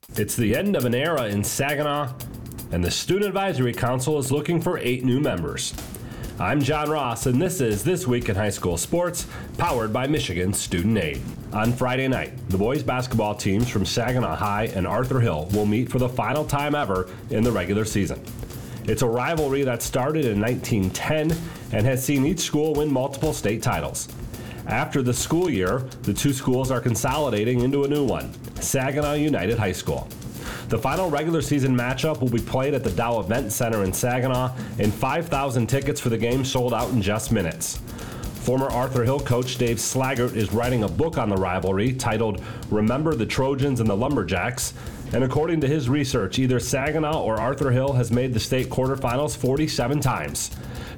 It's the end of an era in Saginaw, and the Student Advisory Council is looking for 8 new members. I'm John Ross, and this is This Week in High School Sports, powered by Michigan Student Aid. On Friday night, the boys basketball teams from Saginaw High and Arthur Hill will meet for the final time ever in the regular season. It's a rivalry that started in 1910 and has seen each school win multiple state titles. After the school year, the two schools are consolidating into a new one, Saginaw United High School. The final regular season matchup will be played at the Dow Event Center in Saginaw, and 5,000 tickets for the game sold out in just minutes. Former Arthur Hill coach Dave Slaggert is writing a book on the rivalry titled Remember the Trojans and the Lumberjacks, and according to his research, either Saginaw or Arthur Hill has made the state quarterfinals 47 times.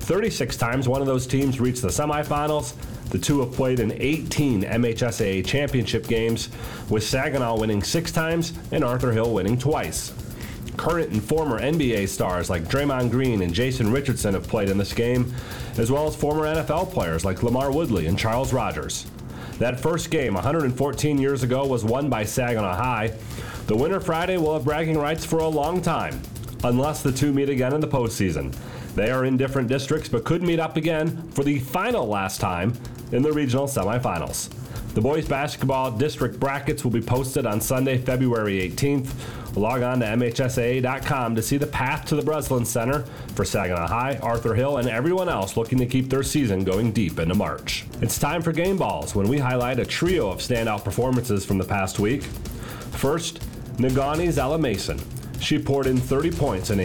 36 times one of those teams reached the semifinals. The two have played in 18 MHSAA championship games, with Saginaw winning 6 times and Arthur Hill winning twice. Current and former NBA stars like Draymond Green and Jason Richardson have played in this game, as well as former NFL players like LaMarr Woodley and Charles Rogers. That first game 114 years ago was won by Saginaw High. The winner Friday will have bragging rights for a long time, unless the two meet again in the postseason. They are in different districts but could meet up again for the final last time in the regional semifinals. The boys basketball district brackets will be posted on Sunday, February 18th. Log on to MHSAA.com to see the path to the Breslin Center for Saginaw High, Arthur Hill, and everyone else looking to keep their season going deep into March. It's time for Game Balls, when we highlight a trio of standout performances from the past week. First, Negaunee Ella Mason. She poured in 30 points in a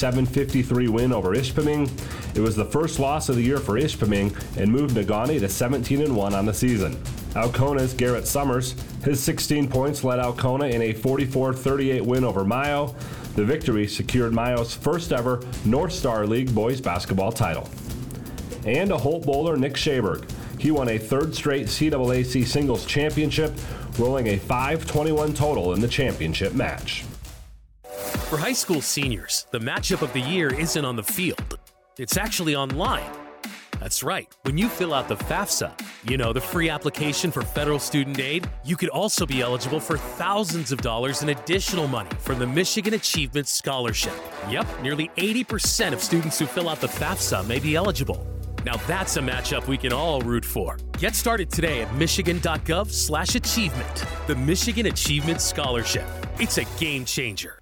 57-53 win over Ishpeming. It was the first loss of the year for Ishpeming and moved Negaunee to 17-1 on the season. Alcona's Garrett Summers, his 16 points led Alcona in a 44-38 win over Mayo. The victory secured Mayo's first ever North Star League boys basketball title. And a Holt bowler, Nick Shaberg. He won a third straight CAAC singles championship, rolling a 5-21 total in the championship match. For high school seniors, the matchup of the year isn't on the field. It's actually online. That's right. When you fill out the FAFSA, the free application for federal student aid, you could also be eligible for thousands of dollars in additional money from the Michigan Achievement Scholarship. Yep, nearly 80% of students who fill out the FAFSA may be eligible. Now that's a matchup we can all root for. Get started today at michigan.gov/achievement. The Michigan Achievement Scholarship. It's a game changer.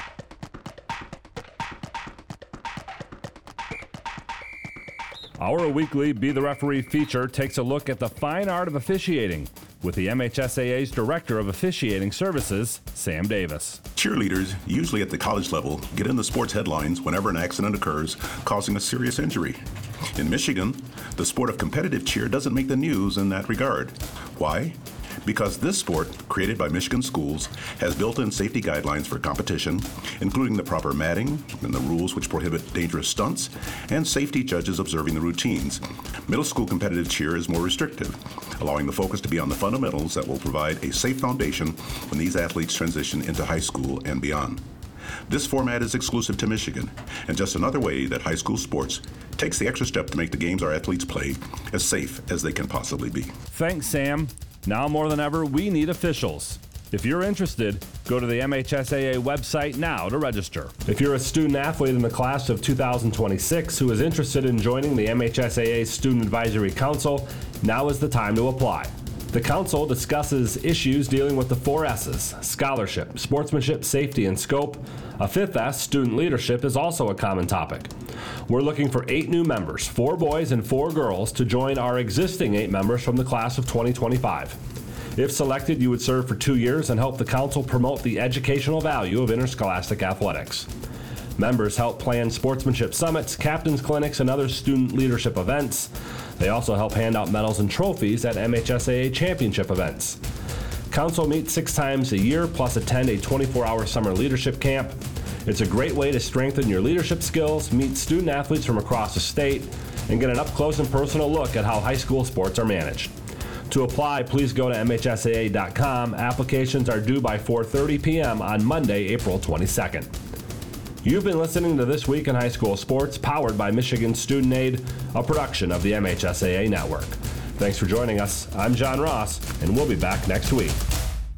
Our weekly Be the Referee feature takes a look at the fine art of officiating with the MHSAA's Director of Officiating Services, Sam Davis. Cheerleaders, usually at the college level, get in the sports headlines whenever an accident occurs, causing a serious injury. In Michigan, the sport of competitive cheer doesn't make the news in that regard. Why? Because this sport, created by Michigan schools, has built-in safety guidelines for competition, including the proper matting and the rules which prohibit dangerous stunts, and safety judges observing the routines. Middle school competitive cheer is more restrictive, allowing the focus to be on the fundamentals that will provide a safe foundation when these athletes transition into high school and beyond. This format is exclusive to Michigan, and just another way that high school sports takes the extra step to make the games our athletes play as safe as they can possibly be. Thanks, Sam. Now more than ever, we need officials. If you're interested, go to the MHSAA website now to register. If you're a student athlete in the class of 2026 who is interested in joining the MHSAA Student Advisory Council, now is the time to apply. The council discusses issues dealing with the 4 S's: scholarship, sportsmanship, safety, and scope. A 5th S, student leadership, is also a common topic. We're looking for 8 new members, 4 boys and 4 girls, to join our existing 8 members from the class of 2025. If selected, you would serve for 2 years and help the council promote the educational value of interscholastic athletics. Members help plan sportsmanship summits, captain's clinics, and other student leadership events. They also help hand out medals and trophies at MHSAA championship events. Council meets 6 times a year, plus attend a 24-hour summer leadership camp. It's a great way to strengthen your leadership skills, meet student athletes from across the state, and get an up-close and personal look at how high school sports are managed. To apply, please go to MHSAA.com. Applications are due by 4:30 p.m. on Monday, April 22nd. You've been listening to This Week in High School Sports, powered by Michigan Student Aid, a production of the MHSAA Network. Thanks for joining us. I'm John Ross, and we'll be back next week.